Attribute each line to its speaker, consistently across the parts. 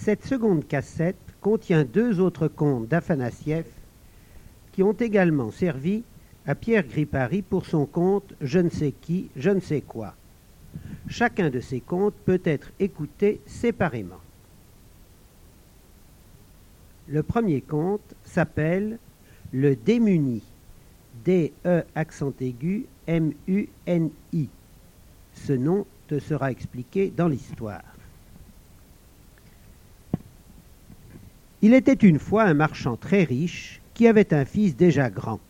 Speaker 1: Cette seconde cassette contient 2 autres contes d'Afanassieff qui ont également servi à Pierre Gripari pour son conte « Je ne sais qui, je ne sais quoi ». Chacun de ces contes peut être écouté séparément. Le premier conte s'appelle « Le démuni », D-E accent aigu, M-U-N-I. Ce nom te sera expliqué dans l'histoire. Il était une fois un marchand très riche qui avait un fils déjà grand.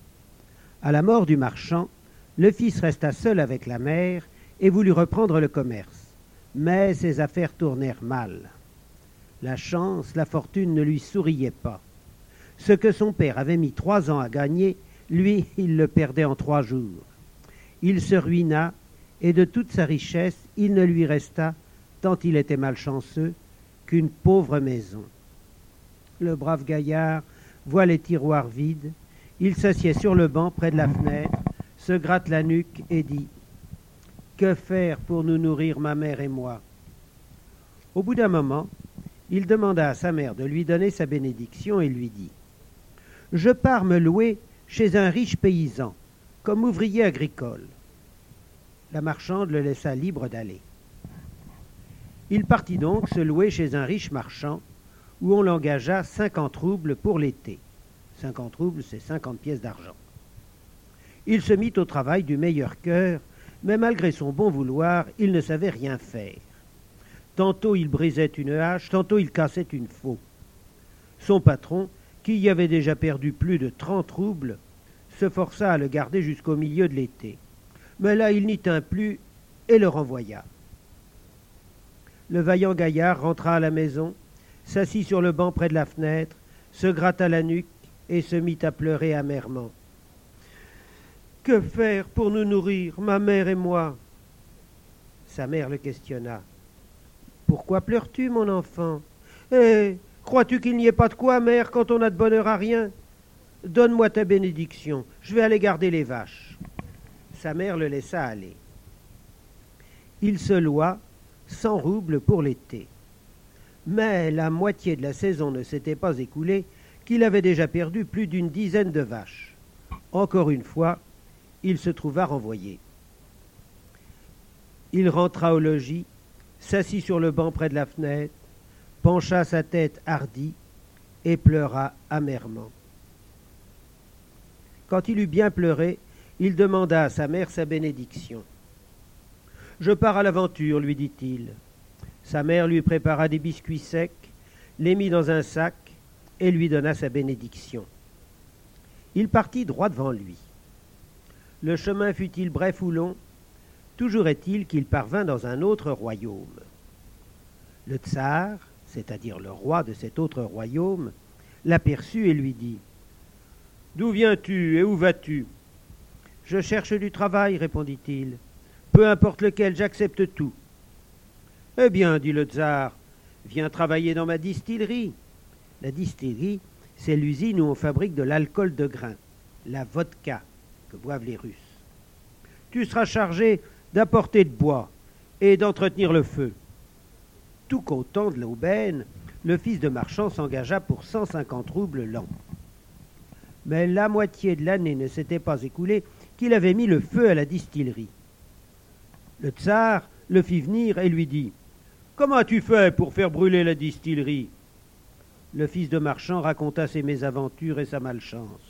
Speaker 1: À la mort du marchand, le fils resta seul avec la mère et voulut reprendre le commerce. Mais ses affaires tournèrent mal. La chance, la fortune ne lui souriaient pas. Ce que son père avait mis 3 ans à gagner, lui, il le perdait en 3 jours. Il se ruina, et de toute sa richesse, il ne lui resta, tant il était malchanceux, qu'une pauvre maison. Le brave gaillard voit les tiroirs vides, il s'assied sur le banc près de la fenêtre, se gratte la nuque et dit « Que faire pour nous nourrir, ma mère et moi ?» Au bout d'un moment, il demanda à sa mère de lui donner sa bénédiction et lui dit « Je pars me louer chez un riche paysan, comme ouvrier agricole. » La marchande le laissa libre d'aller. Il partit donc se louer chez un riche marchand, où on l'engagea 50 roubles pour l'été. 50 roubles, c'est 50 pièces d'argent. Il se mit au travail du meilleur cœur, mais malgré son bon vouloir, il ne savait rien faire. Tantôt il brisait une hache, tantôt il cassait une faux. Son patron, qui y avait déjà perdu plus de 30 roubles, se força à le garder jusqu'au milieu de l'été. Mais là, il n'y tint plus et le renvoya. Le vaillant gaillard rentra à la maison, s'assit sur le banc près de la fenêtre, se gratta la nuque et se mit à pleurer amèrement. « Que faire pour nous nourrir, ma mère et moi ?» Sa mère le questionna. « Pourquoi pleures-tu, mon enfant ? Eh, crois-tu qu'il n'y ait pas de quoi, mère, quand on a de bonheur à rien ? Donne-moi ta bénédiction, je vais aller garder les vaches. » Sa mère le laissa aller. Il se loua 100 roubles pour l'été. Mais la moitié de la saison ne s'était pas écoulée qu'il avait déjà perdu plus d'une dizaine de vaches. Encore une fois, il se trouva renvoyé. Il rentra au logis, s'assit sur le banc près de la fenêtre, pencha sa tête hardie et pleura amèrement. Quand il eut bien pleuré, il demanda à sa mère sa bénédiction. « Je pars à l'aventure, lui dit-il. » Sa mère lui prépara des biscuits secs, les mit dans un sac et lui donna sa bénédiction. Il partit droit devant lui. Le chemin fut-il bref ou long, toujours est-il qu'il parvint dans un autre royaume. Le tsar, c'est-à-dire le roi de cet autre royaume, l'aperçut et lui dit « D'où viens-tu et où vas-tu ?»« Je cherche du travail, répondit-il. Peu importe lequel, j'accepte tout. » « Eh bien, dit le tsar, viens travailler dans ma distillerie. » La distillerie, c'est l'usine où on fabrique de l'alcool de grain, la vodka, que boivent les Russes. Tu seras chargé d'apporter de bois et d'entretenir le feu. Tout content de l'aubaine, le fils de marchand s'engagea pour 150 roubles l'an. Mais la moitié de l'année ne s'était pas écoulée qu'il avait mis le feu à la distillerie. Le tsar le fit venir et lui dit « Comment as-tu fait pour faire brûler la distillerie ?» Le fils de marchand raconta ses mésaventures et sa malchance.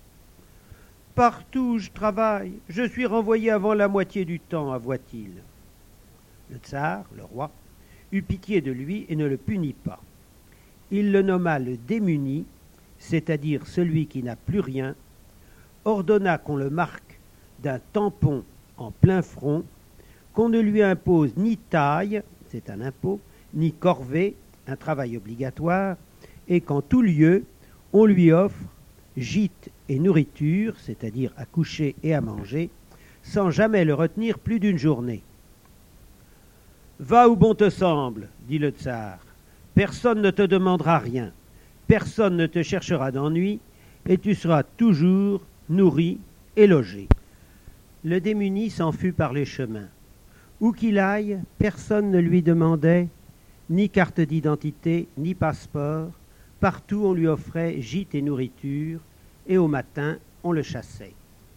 Speaker 1: « Partout où je travaille, je suis renvoyé avant la moitié du temps, avoua-t-il. » Le tsar, le roi, eut pitié de lui et ne le punit pas. Il le nomma le démuni, c'est-à-dire celui qui n'a plus rien, ordonna qu'on le marque d'un tampon en plein front, qu'on ne lui impose ni taille, c'est un impôt, ni corvée, un travail obligatoire, et qu'en tout lieu, on lui offre gîte et nourriture, c'est-à-dire à coucher et à manger, sans jamais le retenir plus d'une journée. « Va où bon te semble, dit le tsar. Personne ne te demandera rien, personne ne te cherchera d'ennui, et tu seras toujours nourri et logé. » Le démuni s'en fut par les chemins. Où qu'il aille, personne ne lui demandait Ni carte d'identité, ni passeport. Partout on lui offrait gîte et nourriture, et au matin on le chassait.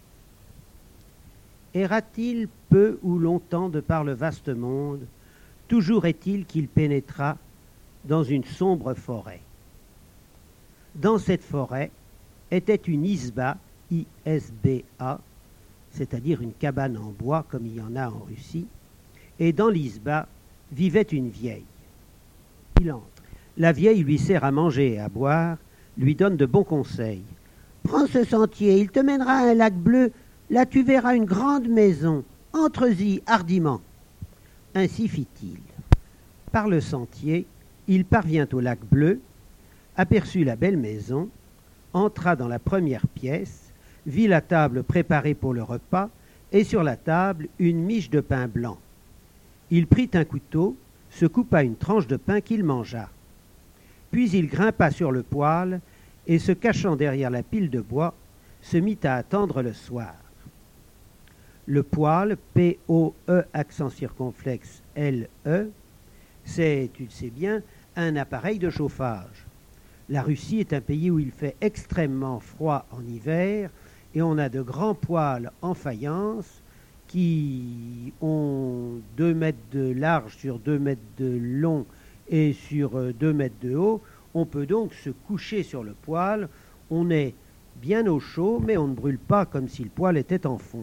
Speaker 1: Erra-t-il peu ou longtemps de par le vaste monde, toujours est-il qu'il pénétra dans une sombre forêt. Dans cette forêt était une isba, I-S-B-A, c'est-à-dire une cabane en bois comme il y en a en Russie, et dans l'isba vivait une vieille. Il entre. La vieille lui sert à manger et à boire, lui donne de bons conseils. « Prends ce sentier, il te mènera à un lac bleu, là tu verras une grande maison, entre-y hardiment. » Ainsi fit-il. Par le sentier, il parvient au lac bleu, aperçut la belle maison, entra dans la première pièce, vit la table préparée pour le repas, et sur la table une miche de pain blanc. Il prit un couteau, se coupa une tranche de pain qu'il mangea. Puis il grimpa sur le poêle, et se cachant derrière la pile de bois, se mit à attendre le soir. Le poêle, P-O-E accent circonflexe L-E, c'est, tu le sais bien, un appareil de chauffage. La Russie est un pays où il fait extrêmement froid en hiver, et on a de grands poêles en faïence qui ont 2 mètres de large sur 2 mètres de long et sur 2 mètres de haut. On peut donc se coucher sur le poêle, on est bien au chaud, mais on ne brûle pas comme si le poêle était en fonte.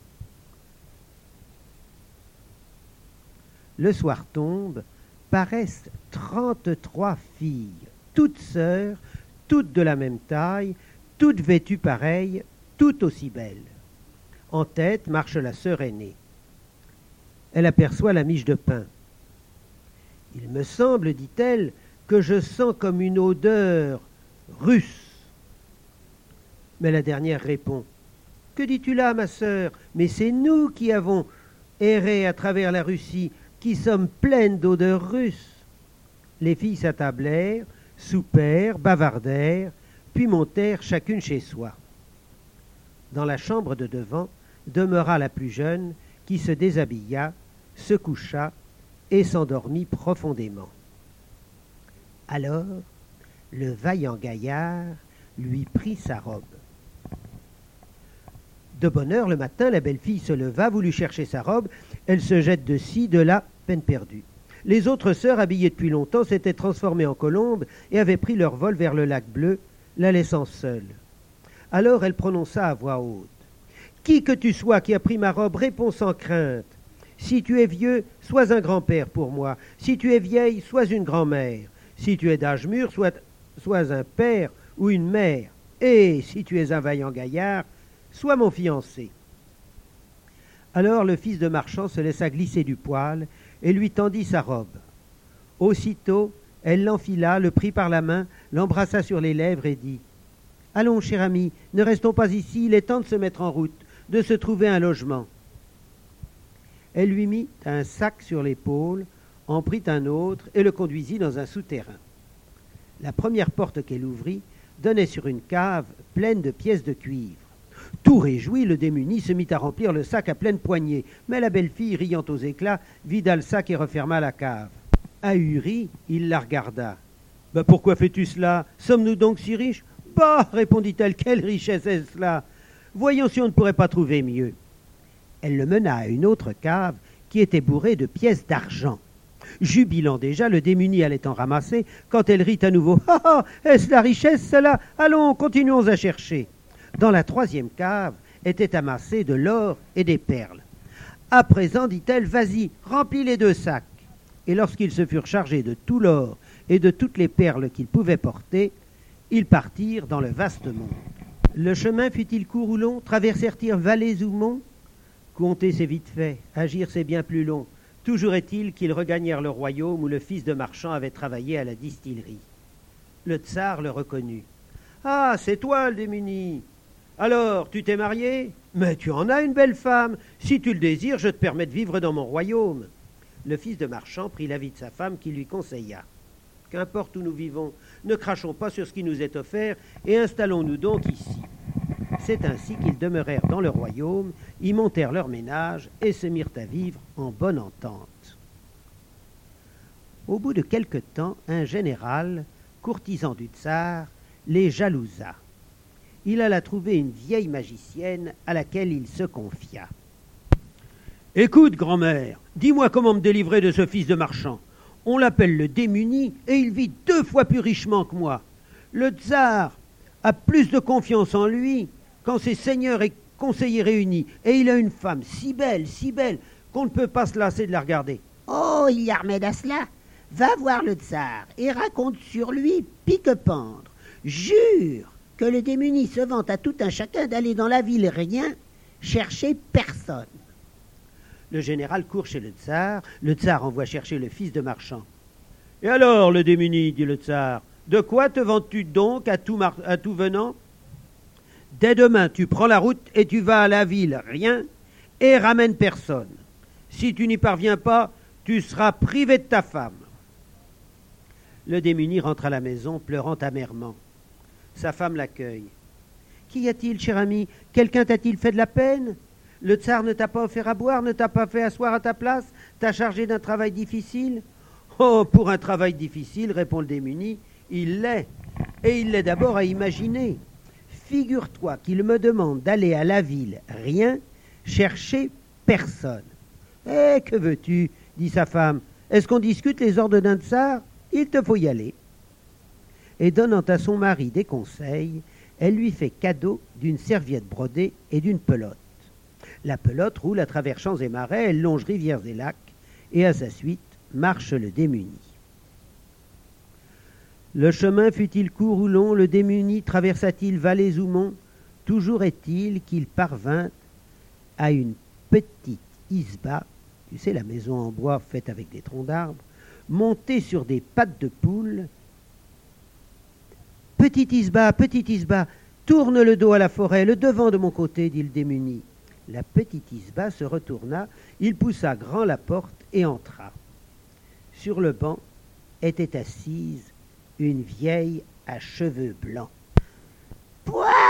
Speaker 1: Le soir tombe, paraissent 33 filles, toutes sœurs, toutes de la même taille, toutes vêtues pareilles, toutes aussi belles. En tête marche la sœur aînée. Elle aperçoit la miche de pain. « Il me semble, dit-elle, que je sens comme une odeur russe. » Mais la dernière répond, « Que dis-tu là, ma sœur? Mais c'est nous qui avons erré à travers la Russie, qui sommes pleines d'odeurs russes. » Les filles s'attablèrent, soupèrent, bavardèrent, puis montèrent chacune chez soi. Dans la chambre de devant demeura la plus jeune, qui se déshabilla, se coucha et s'endormit profondément. Alors, le vaillant gaillard lui prit sa robe. De bonne heure, le matin, la belle fille se leva, voulut chercher sa robe. Elle se jette de ci, de là, peine perdue. Les autres sœurs, habillées depuis longtemps, s'étaient transformées en colombes et avaient pris leur vol vers le lac bleu, la laissant seule. Alors elle prononça à voix haute. « Qui que tu sois qui a pris ma robe, réponds sans crainte. Si tu es vieux, sois un grand-père pour moi. Si tu es vieille, sois une grand-mère. Si tu es d'âge mûr, sois un père ou une mère. Et si tu es un vaillant gaillard, sois mon fiancé. » Alors le fils de marchand se laissa glisser du poêle et lui tendit sa robe. Aussitôt, elle l'enfila, le prit par la main, l'embrassa sur les lèvres et dit « Allons, cher ami, ne restons pas ici, il est temps de se mettre en route, de se trouver un logement. » Elle lui mit un sac sur l'épaule, en prit un autre et le conduisit dans un souterrain. La première porte qu'elle ouvrit donnait sur une cave pleine de pièces de cuivre. Tout réjoui, le démuni se mit à remplir le sac à pleine poignée, mais la belle fille, riant aux éclats, vida le sac et referma la cave. Ahuri, il la regarda. « Pourquoi fais-tu cela? Sommes-nous donc si riches ?»« Bah, répondit-elle, quelle richesse est cela? Voyons si on ne pourrait pas trouver mieux. » Elle le mena à une autre cave qui était bourrée de pièces d'argent. Jubilant déjà, le démuni allait en ramasser quand elle rit à nouveau. « Ah ah, est-ce la richesse cela? Allons, continuons à chercher. » Dans la troisième cave était amassé de l'or et des perles. « À présent, dit-elle, vas-y, remplis les 2 sacs. » Et lorsqu'ils se furent chargés de tout l'or et de toutes les perles qu'ils pouvaient porter, ils partirent dans le vaste monde. Le chemin fut-il court ou long? Traversèrent-ils vallées ou monts? Compter c'est vite fait, agir c'est bien plus long. Toujours est-il qu'ils regagnèrent le royaume où le fils de marchand avait travaillé à la distillerie. Le tsar le reconnut. « Ah, c'est toi le démuni! Alors, tu t'es marié? Mais tu en as une belle femme. Si tu le désires, je te permets de vivre dans mon royaume. » Le fils de marchand prit l'avis de sa femme qui lui conseilla. « Qu'importe où nous vivons, ne crachons pas sur ce qui nous est offert et installons-nous donc ici. » C'est ainsi qu'ils demeurèrent dans le royaume, y montèrent leur ménage et se mirent à vivre en bonne entente. Au bout de quelque temps, un général, courtisan du tsar, les jalousa. Il alla trouver une vieille magicienne à laquelle il se confia. « Écoute, grand-mère, dis-moi comment me délivrer de ce fils de marchand. On l'appelle le démuni et il vit 2 fois plus richement que moi. Le tsar a plus de confiance en lui qu'en ses seigneurs et conseillers réunis, et il a une femme si belle, qu'on ne peut pas se lasser de la regarder. »«
Speaker 2: Oh, il y a remède à cela. Va voir le tsar et raconte sur lui pique-pendre. Jure que le démuni se vante à tout un chacun d'aller dans la ville rien chercher personne. »
Speaker 1: Le général court chez le tsar envoie chercher le fils de marchand. « Et alors, le démuni, dit le tsar, de quoi te vantes-tu donc à tout venant ? Dès demain, tu prends la route et tu vas à la ville, rien, et ramène personne. Si tu n'y parviens pas, tu seras privé de ta femme. » Le démuni rentre à la maison, pleurant amèrement. Sa femme l'accueille. « Qu'y a-t-il, cher ami ? Quelqu'un t'a-t-il fait de la peine ? Le tsar ne t'a pas offert à boire, ne t'a pas fait asseoir à ta place, t'a chargé d'un travail difficile ? » ?»« Oh, pour un travail difficile, répond le démuni, il l'est. Et il l'est d'abord à imaginer. Figure-toi qu'il me demande d'aller à la ville, rien, chercher personne. »« Eh, que veux-tu ? Dit sa femme. Est-ce qu'on discute les ordres d'un tsar ? Il te faut y aller. » Et donnant à son mari des conseils, elle lui fait cadeau d'une serviette brodée et d'une pelote. La pelote roule à travers champs et marais, elle longe rivières et lacs, et à sa suite marche le démuni. Le chemin fut-il court ou long, le démuni traversa-t-il vallées ou monts, toujours est-il qu'il parvint à une petite isba, tu sais, la maison en bois faite avec des troncs d'arbres, montée sur des pattes de poule. « Petite isba, tourne le dos à la forêt, le devant de mon côté, dit le démuni. » La petite isba se retourna, il poussa grand la porte et entra. Sur le banc était assise une vieille à cheveux blancs.
Speaker 2: «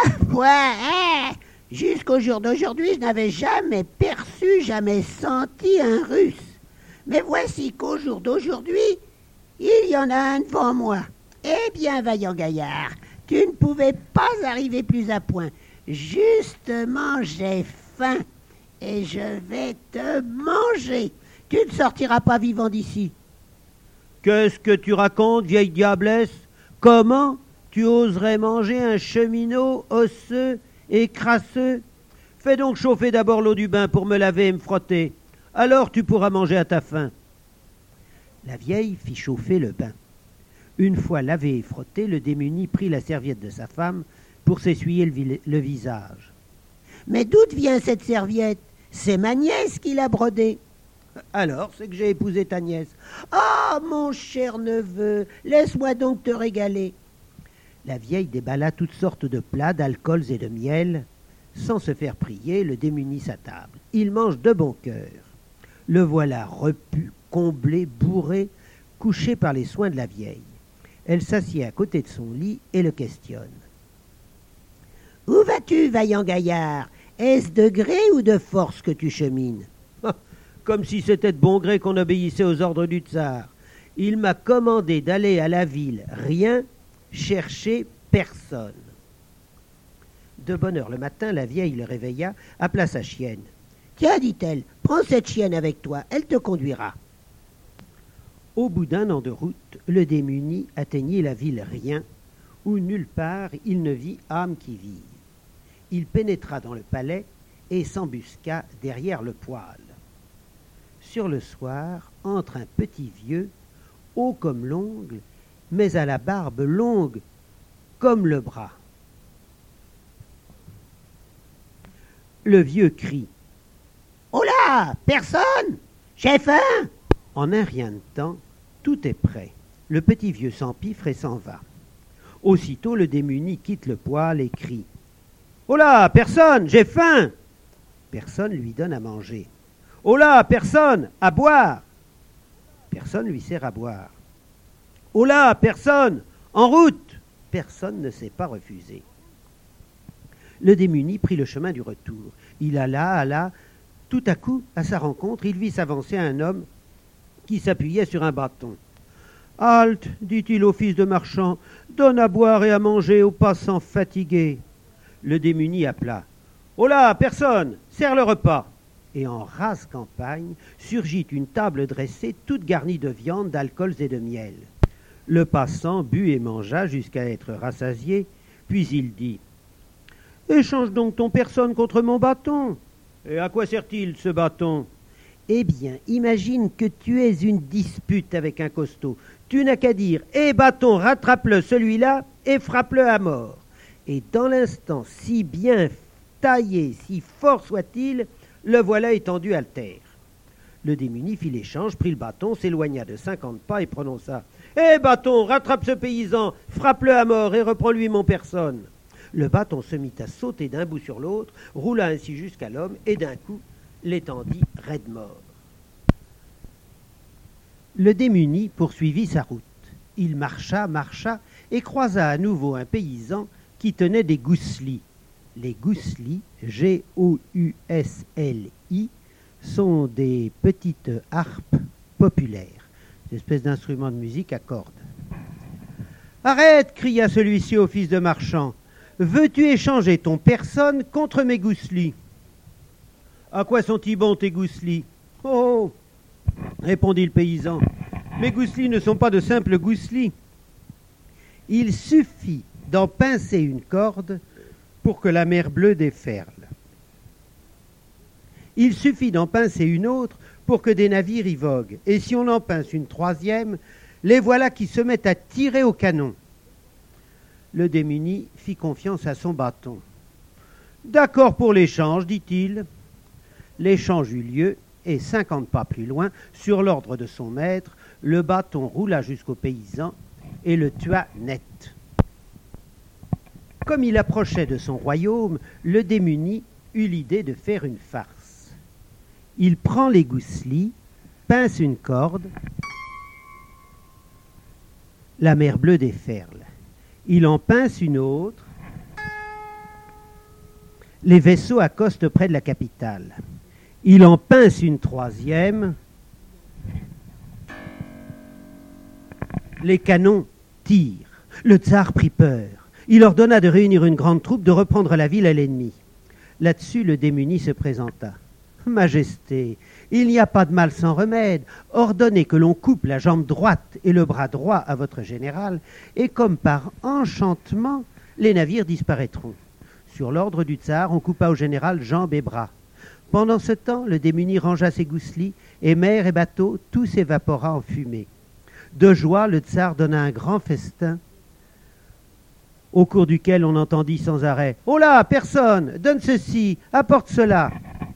Speaker 2: Pouah, jusqu'au jour d'aujourd'hui, je n'avais jamais perçu, jamais senti un Russe. Mais voici qu'au jour d'aujourd'hui, il y en a un devant moi. Eh bien, vaillant gaillard, tu ne pouvais pas arriver plus à point. Justement, j'ai faim et je vais te manger. Tu ne sortiras pas vivant d'ici. »«
Speaker 1: Qu'est-ce que tu racontes, vieille diablesse ? Comment tu oserais manger un cheminot osseux et crasseux ? Fais donc chauffer d'abord l'eau du bain pour me laver et me frotter. Alors tu pourras manger à ta faim. » La vieille fit chauffer le bain. Une fois lavé et frotté, le démuni prit la serviette de sa femme pour s'essuyer le visage.
Speaker 2: « Mais d'où vient cette serviette ? C'est ma nièce qui l'a brodée. »«
Speaker 1: Alors, c'est que j'ai épousé ta nièce. »«
Speaker 2: Ah, mon cher neveu, laisse-moi donc te régaler. »
Speaker 1: La vieille déballa toutes sortes de plats, d'alcools et de miel. Sans se faire prier, le démuni s'attable. Il mange de bon cœur. Le voilà repu, comblé, bourré, couché par les soins de la vieille. Elle s'assied à côté de son lit et le questionne. «
Speaker 2: Où vas-tu, vaillant gaillard ? Est-ce de gré ou de force que tu chemines ? » ?»«
Speaker 1: Comme si c'était de bon gré qu'on obéissait aux ordres du tsar. Il m'a commandé d'aller à la ville, rien, chercher personne. » De bonne heure le matin, la vieille le réveilla, appela sa chienne.
Speaker 2: « Tiens, dit-elle, prends cette chienne avec toi, elle te conduira. »
Speaker 1: Au bout d'1 an de route, le démuni atteignit la ville rien, où nulle part il ne vit âme qui vive. Il pénétra dans le palais et s'embusqua derrière le poêle. Sur le soir, entre un petit vieux, haut comme l'ongle, mais à la barbe longue comme le bras. Le vieux crie.
Speaker 2: « Oh là, personne ? J'ai faim !»
Speaker 1: En un rien de temps, tout est prêt. Le petit vieux s'empiffre et s'en va. Aussitôt, le démuni quitte le poêle et crie. « Oh là, personne, j'ai faim !» Personne lui donne à manger. « Oh là, personne, à boire !» Personne lui sert à boire. « Oh là, personne, en route !» Personne ne s'est pas refusé. Le démuni prit le chemin du retour. Il alla. Tout à coup, à sa rencontre, il vit s'avancer un homme qui s'appuyait sur un bâton. Halte, dit-il au fils de marchand, donne à boire et à manger aux passants fatigués. Le démuni appela. Oh là, personne, sers le repas. Et en rase campagne surgit une table dressée toute garnie de viande, d'alcools et de miel. Le passant but et mangea jusqu'à être rassasié, puis il dit « Échange donc ton personne contre mon bâton. »« Et à quoi sert-il ce bâton ?»« Eh bien, imagine que tu aies une dispute avec un costaud. Tu n'as qu'à dire « Eh bâton, rattrape-le celui-là et frappe-le à mort. » Et dans l'instant, si bien taillé, si fort soit-il, le voilà étendu à terre. Le démuni fit l'échange, prit le bâton, s'éloigna de 50 pas et prononça « Eh bâton, rattrape ce paysan, frappe-le à mort et reprends-lui mon personne. » Le bâton se mit à sauter d'un bout sur l'autre, roula ainsi jusqu'à l'homme et d'un coup l'étendit raide mort. Le démuni poursuivit sa route. Il marcha et croisa à nouveau un paysan qui tenait des gousselis. Les gousselis, G-O-U-S-L-I, sont des petites harpes populaires, des espèces d'instruments de musique à cordes. « Arrête !» cria celui-ci au fils de marchand. « Veux-tu échanger ton personne contre mes gousselis ?»« À quoi sont-ils bons tes gousselis ?»« Oh !» répondit le paysan. « Mes gousselis ne sont pas de simples gousselis. Il suffit d'en pincer une corde pour que la mer bleue déferle. Il suffit d'en pincer une autre pour que des navires y voguent. Et si on en pince une troisième, les voilà qui se mettent à tirer au canon. » Le démuni fit confiance à son bâton. « D'accord pour l'échange, dit-il. » L'échange eut lieu, et 50 pas plus loin, sur l'ordre de son maître, le bâton roula jusqu'au paysan et le tua net. Comme il approchait de son royaume, le démuni eut l'idée de faire une farce. Il prend les gousselis, pince une corde, la mer bleue déferle. Il en pince une autre, les vaisseaux accostent près de la capitale. Il en pince une troisième, les canons tirent. Le tsar prit peur. Il ordonna de réunir une grande troupe, de reprendre la ville à l'ennemi. Là-dessus, le démuni se présenta. « Majesté, il n'y a pas de mal sans remède. Ordonnez que l'on coupe la jambe droite et le bras droit à votre général, et comme par enchantement, les navires disparaîtront. » Sur l'ordre du tsar, on coupa au général jambes et bras. Pendant ce temps, le démuni rangea ses gousselis, et mer et bateau, tout s'évapora en fumée. De joie, le tsar donna un grand festin, au cours duquel on entendit sans arrêt « Oh là, personne, donne ceci, apporte cela !»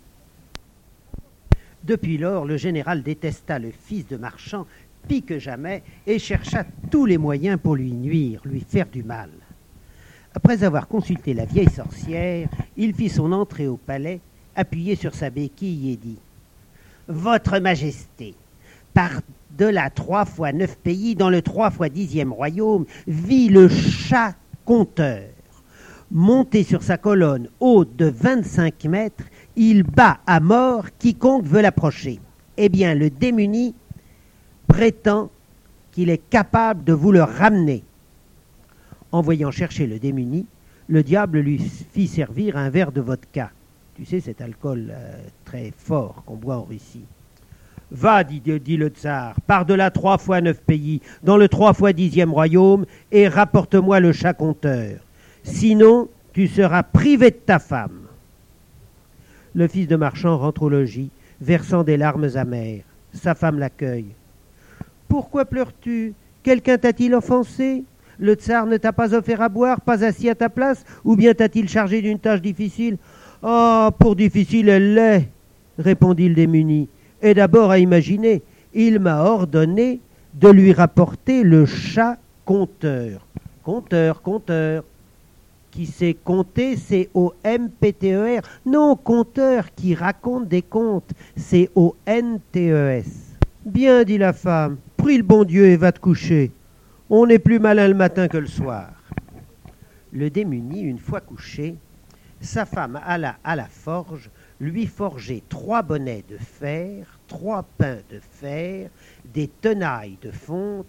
Speaker 1: Depuis lors, le général détesta le fils de marchand, pis que jamais, et chercha tous les moyens pour lui nuire, lui faire du mal. Après avoir consulté la vieille sorcière, il fit son entrée au palais, appuyé sur sa béquille, et dit « Votre Majesté, par-delà 3 fois 9 pays, dans le 3 fois 10e royaume, vit le chat conteur. Monté sur sa colonne haute de 25 mètres, il bat à mort quiconque veut l'approcher. Eh bien, le démuni prétend qu'il est capable de vous le ramener. » En voyant chercher le démuni, le diable lui fit servir un verre de vodka. Tu sais, cet alcool très fort qu'on boit en Russie. « Va, dit le tsar, par-delà 3 fois 9 pays, dans le 3 fois 10e royaume, et rapporte-moi le chat conteur. Sinon, tu seras privé de ta femme. » Le fils de marchand rentre au logis, versant des larmes amères. Sa femme l'accueille. « Pourquoi pleures-tu? Quelqu'un t'a-t-il offensé? Le tsar ne t'a pas offert à boire, pas assis à ta place, ou bien t'a-t-il chargé d'une tâche difficile? »« Ah, pour difficile elle l'est, répondit le démuni. Et d'abord à imaginer, il m'a ordonné de lui rapporter le chat conteur. Conteur, conteur. Qui sait compter, C-O-M-P-T-E-R. Non, conteur qui raconte des contes, C-O-N-T-E-S. Bien, dit la femme, prie le bon Dieu et va te coucher. On est plus malin le matin que le soir. Le démuni, une fois couché, sa femme alla à la forge, lui forger 3 bonnets de fer, 3 pains de fer, des tenailles de fonte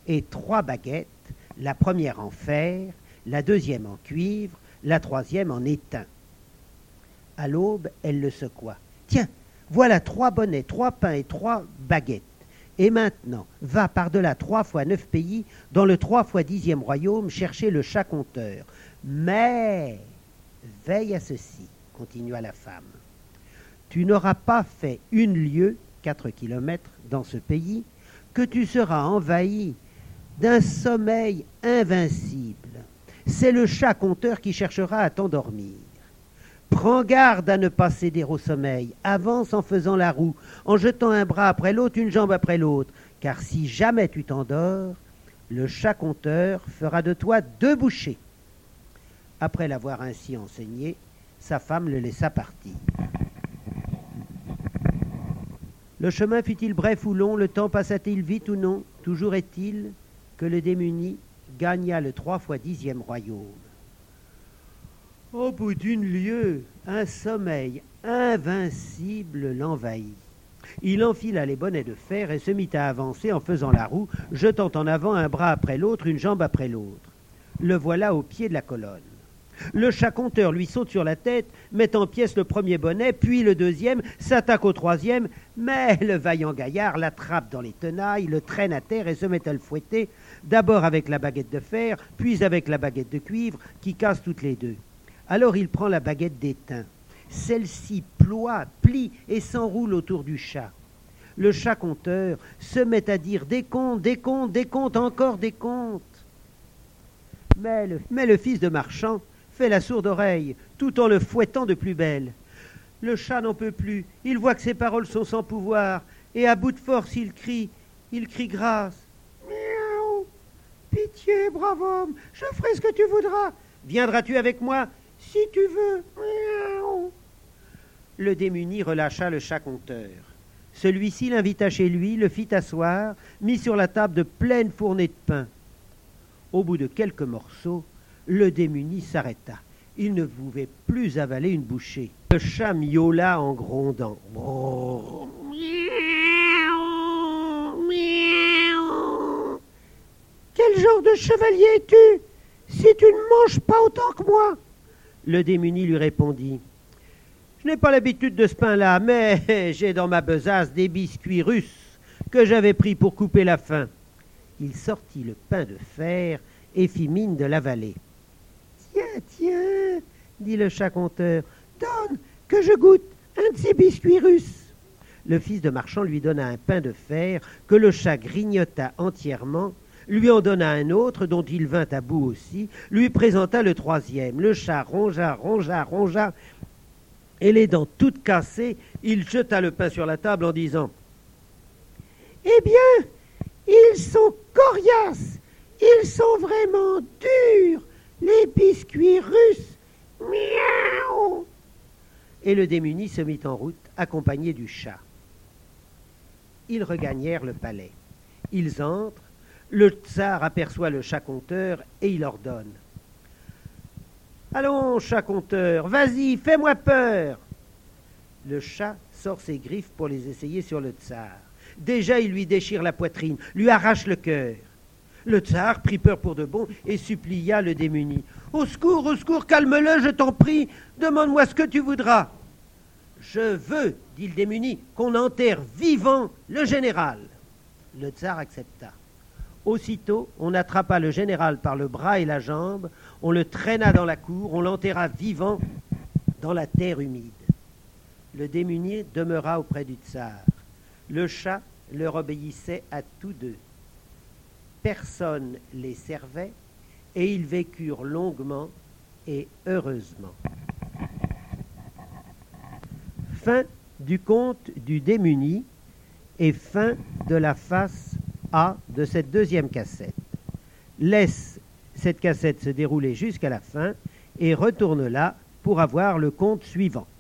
Speaker 1: et 3 baguettes, la première en fer, la deuxième en cuivre, la troisième en étain. À l'aube, elle le secoua. « Tiens, voilà 3 bonnets, 3 pains et 3 baguettes. Et maintenant, va par-delà 3 fois 9 pays, dans le 3 fois 10e royaume, chercher le chat conteur. Mais veille à ceci, continua la femme. Tu n'auras pas fait 1 lieue, 4 kilomètres, dans ce pays, que tu seras envahi d'un sommeil invincible. C'est le chat conteur qui cherchera à t'endormir. Prends garde à ne pas céder au sommeil. Avance en faisant la roue, en jetant un bras après l'autre, une jambe après l'autre. Car si jamais tu t'endors, le chat conteur fera de toi 2 bouchées. » Après l'avoir ainsi enseigné, sa femme le laissa partir. Le chemin fut-il bref ou long, le temps passa-t-il vite ou non, toujours est-il que le démuni gagna le 3 fois 10e royaume. Au bout d'1 lieue, un sommeil invincible l'envahit. Il enfila les bonnets de fer et se mit à avancer en faisant la roue, jetant en avant un bras après l'autre, une jambe après l'autre. Le voilà au pied de la colonne. Le chat conteur lui saute sur la tête, met en pièces le premier bonnet, puis le deuxième, s'attaque au troisième, mais le vaillant gaillard l'attrape dans les tenailles, le traîne à terre et se met à le fouetter, d'abord avec la baguette de fer, puis avec la baguette de cuivre, qui cassent toutes les deux. Alors il prend la baguette d'étain. Celle-ci ploie, plie et s'enroule autour du chat. Le chat conteur se met à dire « Décompte, décompte, décompte, encore décompte !» Mais le fils de marchand fait la sourde oreille, tout en le fouettant de plus belle. Le chat n'en peut plus, il voit que ses paroles sont sans pouvoir, et à bout de force il crie grâce. « Miaou! Pitié, brave homme, je ferai ce que tu voudras. Viendras-tu avec moi ? Si tu veux. » Miaou. Le démuni relâcha le chat conteur. Celui-ci l'invita chez lui, le fit asseoir, mit sur la table de pleines fournées de pain. Au bout de quelques morceaux, le démuni s'arrêta. Il ne pouvait plus avaler une bouchée. Le chat miaula en grondant. Brrr. Miaou, miaou. Quel genre de chevalier es-tu, si tu ne manges pas autant que moi? Le démuni lui répondit. Je n'ai pas l'habitude de ce pain-là, mais j'ai dans ma besace des biscuits russes que j'avais pris pour couper la faim. Il sortit le pain de fer et fit mine de l'avaler. Tiens, tiens, dit le chat conteur, donne que je goûte un de ces biscuits russes. Le fils de marchand lui donna un pain de fer que le chat grignota entièrement, lui en donna un autre dont il vint à bout aussi, lui présenta le troisième. Le chat rongea, et les dents toutes cassées, il jeta le pain sur la table en disant « Eh bien, ils sont coriaces, ils sont vraiment durs, les biscuits russes. Miaou !» Et le démuni se mit en route, accompagné du chat. Ils regagnèrent le palais. Ils entrent, le tsar aperçoit le chat conteur et il ordonne. « Allons, chat conteur, vas-y, fais-moi peur !» Le chat sort ses griffes pour les essayer sur le tsar. Déjà, il lui déchire la poitrine, lui arrache le cœur. Le tsar prit peur pour de bon et supplia le démuni. « Au secours, calme-le, je t'en prie, demande-moi ce que tu voudras. »« Je veux, dit le démuni, qu'on enterre vivant le général. » Le tsar accepta. Aussitôt, on attrapa le général par le bras et la jambe, on le traîna dans la cour, on l'enterra vivant dans la terre humide. Le démuni demeura auprès du tsar. Le chat leur obéissait à tous deux. Personne les servait et ils vécurent longuement et heureusement. Fin du conte du démuni et fin de la face A de cette deuxième cassette. Laisse cette cassette se dérouler jusqu'à la fin et retourne là pour avoir le conte suivant.